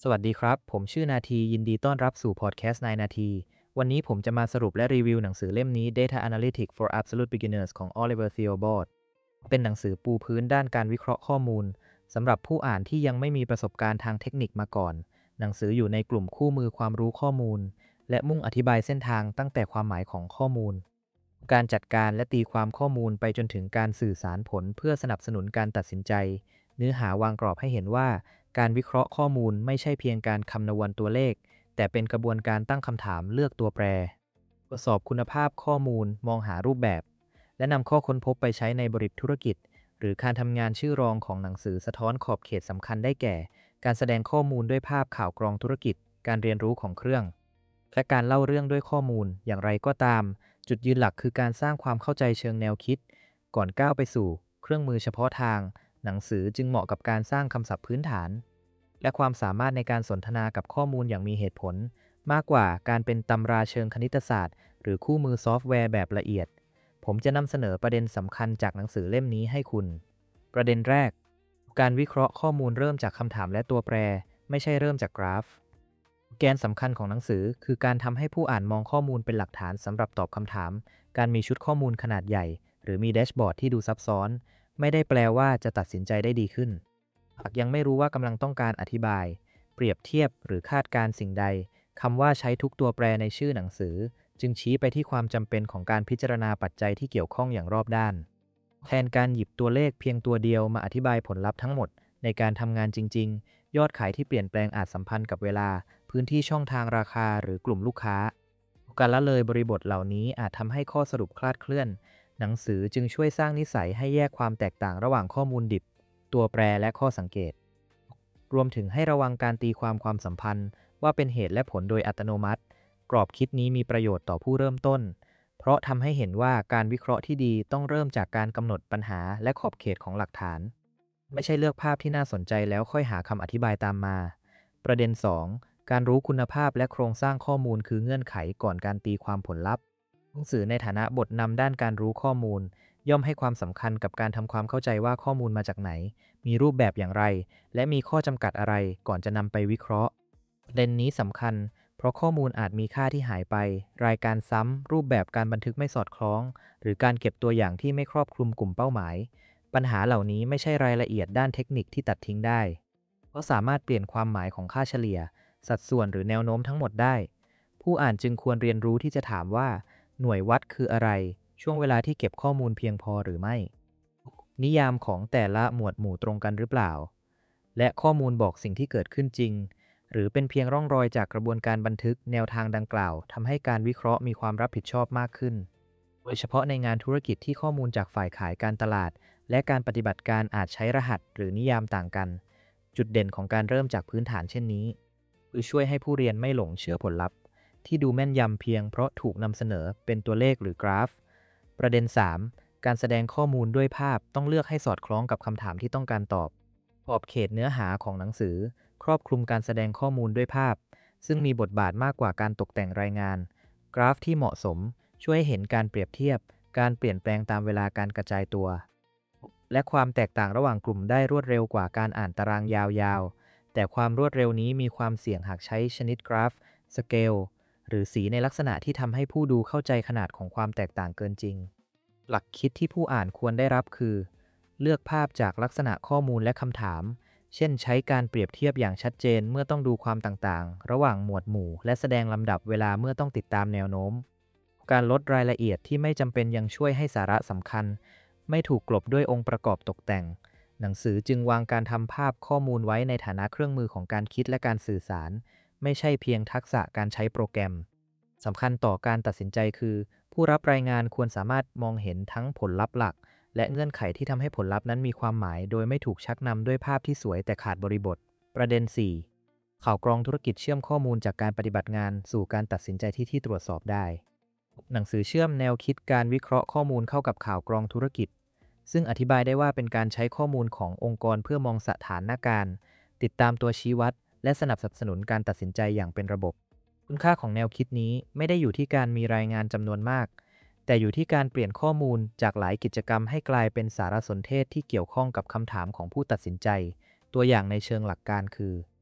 สวัสดีครับผมชื่อนาทียินดีต้อนรับสู่พอดแคสต์นายนาทีวันนี้ผมจะมาสรุปและรีวิวหนังสือเล่มนี้ Data Analytics for Absolute Beginners ของ Oliver Theobald เป็นหนังสือปูพื้นด้านการวิเคราะห์ข้อมูลสำหรับผู้อ่านที่ยังไม่มีประสบการณ์ทางเทคนิคมาก่อนหนังสืออยู่ในกลุ่มคู่มือความรู้ข้อมูลและมุ่งอธิบายเส้นทางตั้งแต่ความหมายของข้อมูลการจัดการและตีความข้อมูลไปจนถึงการสื่อสารผลเพื่อสนับสนุนการตัดสินใจเนื้อหาวางกรอบให้เห็นว่าการวิเคราะห์ข้อมูลไม่ใช่เพียงการคำนวณตัวเลขแต่เป็นกระบวนการตั้งคำถามเลือกตัวแปรตรวจสอบคุณภาพข้อมูลมองหารูปแบบและนำข้อค้นพบไปใช้ในบริบทธุรกิจหรือการทำงานชื่อรองของหนังสือสะท้อนขอบเขตสำคัญได้แก่การแสดงข้อมูลด้วยภาพข่าวกรองธุรกิจการเรียนรู้ของเครื่องและการเล่าเรื่องด้วยข้อมูลอย่างไรก็ตามจุดยืนหลักคือการสร้างความเข้าใจเชิงแนวคิดก่อนก้าวไปสู่เครื่องมือเฉพาะทางหนังสือจึงเหมาะกับการสร้างคำศัพท์พื้นฐานและความสามารถในการสนทนากับข้อมูลอย่างมีเหตุผลมากกว่าการเป็นตำราเชิงคณิตศาสตร์หรือคู่มือซอฟต์แวร์แบบละเอียดผมจะนำเสนอประเด็นสำคัญจากหนังสือเล่มนี้ให้คุณประเด็นแรกการวิเคราะห์ข้อมูลเริ่มจากคำถามและตัวแปรไม่ใช่เริ่มจากกราฟแกนสำคัญของหนังสือคือการทำให้ผู้อ่านมองข้อมูลเป็นหลักฐานสำหรับตอบคำถามการมีชุดข้อมูลขนาดใหญ่หรือมีแดชบอร์ดที่ดูซับซ้อนไม่ได้แปลว่าจะตัดสินใจได้ดีขึ้นหากยังไม่รู้ว่ากำลังต้องการอธิบายเปรียบเทียบหรือคาดการณ์สิ่งใดคำว่าใช้ทุกตัวแปรในชื่อหนังสือจึงชี้ไปที่ความจำเป็นของการพิจารณาปัจจัยที่เกี่ยวข้องอย่างรอบด้านแทนการหยิบตัวเลขเพียงตัวเดียวมาอธิบายผลลัพธ์ทั้งหมดในการทำงานจริงๆยอดขายที่เปลี่ยนแปลงอาจสัมพันธ์กับเวลาพื้นที่ช่องทางราคาหรือกลุ่มลูกค้าการละเลยบริบทเหล่านี้อาจทำให้ข้อสรุปคลาดเคลื่อนหนังสือจึงช่วยสร้างนิสัยให้แยกความแตกต่างระหว่างข้อมูลดิบตัวแปรและข้อสังเกตรวมถึงให้ระวังการตีความสัมพันธ์ว่าเป็นเหตุและผลโดยอัตโนมัติกรอบคิดนี้มีประโยชน์ต่อผู้เริ่มต้นเพราะทำให้เห็นว่าการวิเคราะห์ที่ดีต้องเริ่มจากการกำหนดปัญหาและขอบเขตของหลักฐานไม่ใช่เลือกภาพที่น่าสนใจแล้วค่อยหาคำอธิบายตามมาประเด็น2การรู้คุณภาพและโครงสร้างข้อมูลคือเงื่อนไขก่อนการตีความผลลัพธ์หนังสือในฐานะบทนำด้านการรู้ข้อมูลย่อมให้ความสำคัญกับการทำความเข้าใจว่าข้อมูลมาจากไหนมีรูปแบบอย่างไรและมีข้อจำกัดอะไรก่อนจะนำไปวิเคราะห์ประเด็นนี้สำคัญเพราะข้อมูลอาจมีค่าที่หายไปรายการซ้ำรูปแบบการบันทึกไม่สอดคล้องหรือการเก็บตัวอย่างที่ไม่ครอบคลุมกลุ่มเป้าหมายปัญหาเหล่านี้ไม่ใช่รายละเอียดด้านเทคนิคที่ตัดทิ้งได้เพราะสามารถเปลี่ยนความหมายของค่าเฉลี่ยสัดส่วนหรือแนวโน้มทั้งหมดได้ผู้อ่านจึงควรเรียนรู้ที่จะถามว่าหน่วยวัดคืออะไรช่วงเวลาที่เก็บข้อมูลเพียงพอหรือไม่นิยามของแต่ละหมวดหมู่ตรงกันหรือเปล่าและข้อมูลบอกสิ่งที่เกิดขึ้นจริงหรือเป็นเพียงร่องรอยจากกระบวนการบันทึกแนวทางดังกล่าวทำให้การวิเคราะห์มีความรับผิดชอบมากขึ้นโดยเฉพาะในงานธุรกิจที่ข้อมูลจากฝ่ายขายการตลาดและการปฏิบัติการอาจใช้รหัสหรือนิยามต่างกันจุดเด่นของการเริ่มจากพื้นฐานเช่นนี้คือช่วยให้ผู้เรียนไม่หลงเชื่อผลลัพธ์ที่ดูแม่นยำเพียงเพราะถูกนำเสนอเป็นตัวเลขหรือกราฟประเด็น3การแสดงข้อมูลด้วยภาพต้องเลือกให้สอดคล้องกับคำถามที่ต้องการตอบขอบเขตเนื้อหาของหนังสือครอบคลุมการแสดงข้อมูลด้วยภาพซึ่งมีบทบาทมากกว่าการตกแต่งรายงานกราฟที่เหมาะสมช่วยให้เห็นการเปรียบเทียบการเปลี่ยนแปลงตามเวลาการกระจายตัวและความแตกต่างระหว่างกลุ่มได้รวดเร็วกว่าการอ่านตารางยาวๆแต่ความรวดเร็วนี้มีความเสี่ยงหากใช้ชนิดกราฟสเกลหรือสีในลักษณะที่ทำให้ผู้ดูเข้าใจขนาดของความแตกต่างเกินจริงหลักคิดที่ผู้อ่านควรได้รับคือเลือกภาพจากลักษณะข้อมูลและคำถามเช่นใช้การเปรียบเทียบอย่างชัดเจนเมื่อต้องดูความต่างๆระหว่างหมวดหมู่และแสดงลำดับเวลาเมื่อต้องติดตามแนวโน้มการลดรายละเอียดที่ไม่จำเป็นยังช่วยให้สาระสำคัญไม่ถูกกลบด้วยองค์ประกอบตกแต่งหนังสือจึงวางการทำภาพข้อมูลไว้ในฐานะเครื่องมือของการคิดและการสื่อสารไม่ใช่เพียงทักษะการใช้โปรแกรมสำคัญต่อการตัดสินใจคือผู้รับรายงานควรสามารถมองเห็นทั้งผลลัพธ์หลักและเงื่อนไขที่ทำให้ผลลัพธ์นั้นมีความหมายโดยไม่ถูกชักนำด้วยภาพที่สวยแต่ขาดบริบทประเด็น4ข่าวกรองธุรกิจเชื่อมข้อมูลจากการปฏิบัติงานสู่การตัดสินใจที่ตรวจสอบได้หนังสือเชื่อมแนวคิดการวิเคราะห์ข้อมูลเข้ากับข่าวกรองธุรกิจซึ่งอธิบายได้ว่าเป็นการใช้ข้อมูลขององค์กรเพื่อมองสถานการณ์ติดตามตัวชี้วัดและสนับสนุนการตัดสินใจอย่างเป็นระบบคุณค่าของแนวคิดนี้ไม่ได้อยู่ที่การมีรายงานจำนวนมากแต่อยู่ที่การเปลี่ยนข้อมูลจากหลายกิจกรรมให้กลายเป็นสารสนเทศที่เกี่ยวข้องกับคำถามของผู้ตัดสินใจตัวอย่างในเชิงหลักการคือ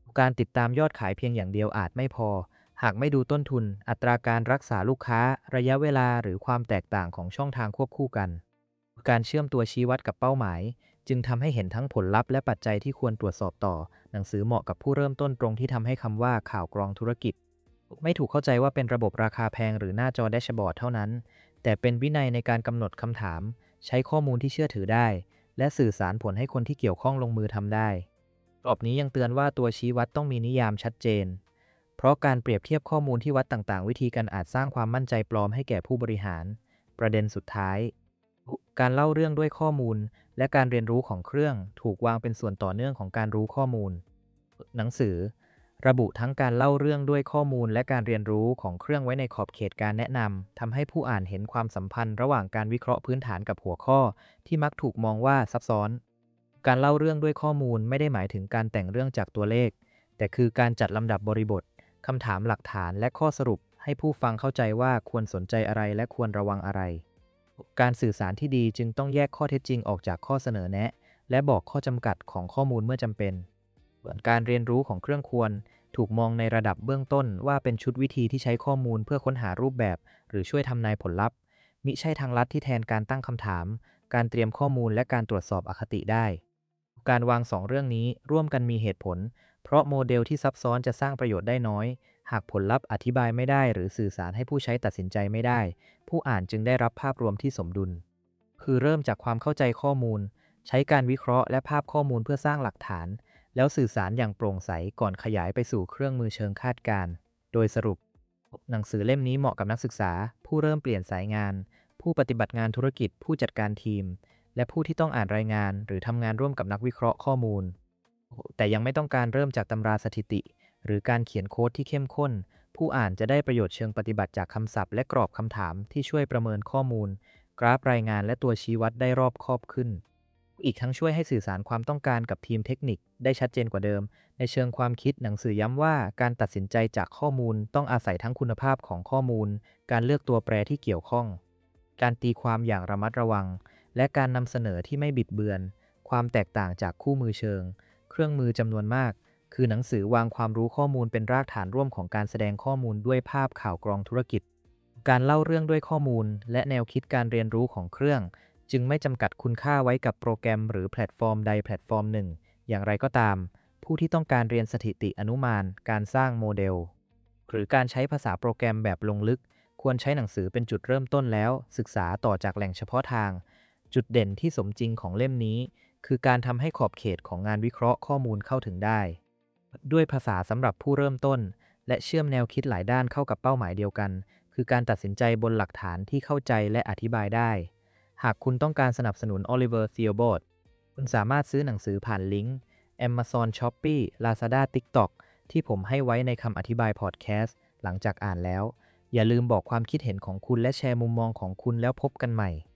การติดตามยอดขายเพียงอย่างเดียวอาจไม่พอหากไม่ดูต้นทุนอัตราการรักษาลูกค้าระยะเวลาหรือความแตกต่างของช่องทางควบคู่กันการเชื่อมตัวชี้วัดกับเป้าหมายจึงทำให้เห็นทั้งผลลัพธ์และปัจจัยที่ควรตรวจสอบต่อหนังสือเหมาะกับผู้เริ่มต้นตรงที่ทำให้คำว่าข่าวกรองธุรกิจไม่ถูกเข้าใจว่าเป็นระบบราคาแพงหรือหน้าจอแดชบอร์ดเท่านั้นแต่เป็นวินัยในการกำหนดคำถามใช้ข้อมูลที่เชื่อถือได้และสื่อสารผลให้คนที่เกี่ยวข้องลงมือทำได้กรอบนี้ยังเตือนว่าตัวชี้วัดต้องมีนิยามชัดเจนเพราะการเปรียบเทียบข้อมูลที่วัดต่างๆวิธีกันอาจสร้างความมั่นใจปลอมให้แก่ผู้บริหารประเด็นสุดท้ายการเล่าเรื่องด้วยข้อมูลและการเรียนรู้ของเครื่องถูกวางเป็นส่วนต่อเนื่องของการรู้ข้อมูลหนังสือระบุทั้งการเล่าเรื่องด้วยข้อมูลและการเรียนรู้ของเครื่องไว้ในขอบเขตการแนะนำทำให้ผู้อ่านเห็นความสัมพันธ์ระหว่างการวิเคราะห์พื้นฐานกับหัวข้อที่มักถูกมองว่าซับซ้อนการเล่าเรื่องด้วยข้อมูลไม่ได้หมายถึงการแต่งเรื่องจากตัวเลขแต่คือการจัดลำดับบริบทคำถามหลักฐานและข้อสรุปให้ผู้ฟังเข้าใจว่าควรสนใจอะไรและควรระวังอะไรการสื่อสารที่ดีจึงต้องแยกข้อเท็จจริงออกจากข้อเสนอแนะและบอกข้อจำกัดของข้อมูลเมื่อจำเป็นการเรียนรู้ของเครื่องควรถูกมองในระดับเบื้องต้นว่าเป็นชุดวิธีที่ใช้ข้อมูลเพื่อค้นหารูปแบบหรือช่วยทำนายผลลัพธ์มิใช่ทางลัดที่แทนการตั้งคำถามการเตรียมข้อมูลและการตรวจสอบอคติได้การวางสองเรื่องนี้ร่วมกันมีเหตุผลเพราะโมเดลที่ซับซ้อนจะสร้างประโยชน์ได้น้อยหากผลลัพธ์อธิบายไม่ได้หรือสื่อสารให้ผู้ใช้ตัดสินใจไม่ได้ผู้อ่านจึงได้รับภาพรวมที่สมดุลคือเริ่มจากความเข้าใจข้อมูลใช้การวิเคราะห์และภาพข้อมูลเพื่อสร้างหลักฐานแล้วสื่อสารอย่างโปร่งใสก่อนขยายไปสู่เครื่องมือเชิงคาดการณ์โดยสรุปหนังสือเล่มนี้เหมาะกับนักศึกษาผู้เริ่มเปลี่ยนสายงานผู้ปฏิบัติงานธุรกิจผู้จัดการทีมและผู้ที่ต้องอ่านรายงานหรือทำงานร่วมกับนักวิเคราะห์ข้อมูลแต่ยังไม่ต้องการเริ่มจากตำราสถิติหรือการเขียนโค้ดที่เข้มข้นผู้อ่านจะได้ประโยชน์เชิงปฏิบัติจากคำศัพท์และกรอบคำถามที่ช่วยประเมินข้อมูลกราฟรายงานและตัวชี้วัดได้รอบคอบขึ้นอีกทั้งช่วยให้สื่อสารความต้องการกับทีมเทคนิคได้ชัดเจนกว่าเดิมในเชิงความคิดหนังสือย้ำว่าการตัดสินใจจากข้อมูลต้องอาศัยทั้งคุณภาพของข้อมูลการเลือกตัวแปรที่เกี่ยวข้องการตีความอย่างระมัดระวังและการนำเสนอที่ไม่บิดเบือนความแตกต่างจากคู่มือเชิงเครื่องมือจำนวนมากคือหนังสือวางความรู้ข้อมูลเป็นรากฐานร่วมของการแสดงข้อมูลด้วยภาพข่าวกรองธุรกิจการเล่าเรื่องด้วยข้อมูลและแนวคิดการเรียนรู้ของเครื่องจึงไม่จำกัดคุณค่าไว้กับโปรแกรมหรือแพลตฟอร์มใดแพลตฟอร์มหนึ่งอย่างไรก็ตามผู้ที่ต้องการเรียนสถิติอนุมานการสร้างโมเดลหรือการใช้ภาษาโปรแกรมแบบลงลึกควรใช้หนังสือเป็นจุดเริ่มต้นแล้วศึกษาต่อจากแหล่งเฉพาะทางจุดเด่นที่สมจริงของเล่มนี้คือการทำให้ขอบเขตของงานวิเคราะห์ข้อมูลเข้าถึงได้ด้วยภาษาสำหรับผู้เริ่มต้นและเชื่อมแนวคิดหลายด้านเข้ากับเป้าหมายเดียวกันคือการตัดสินใจบนหลักฐานที่เข้าใจและอธิบายได้หากคุณต้องการสนับสนุน Oliver Theobald คุณสามารถซื้อหนังสือผ่านลิงก์ Amazon Shopee Lazada TikTok ที่ผมให้ไว้ในคำอธิบายพอดแคสต์หลังจากอ่านแล้วอย่าลืมบอกความคิดเห็นของคุณและแชร์มุมมองของคุณแล้วพบกันใหม่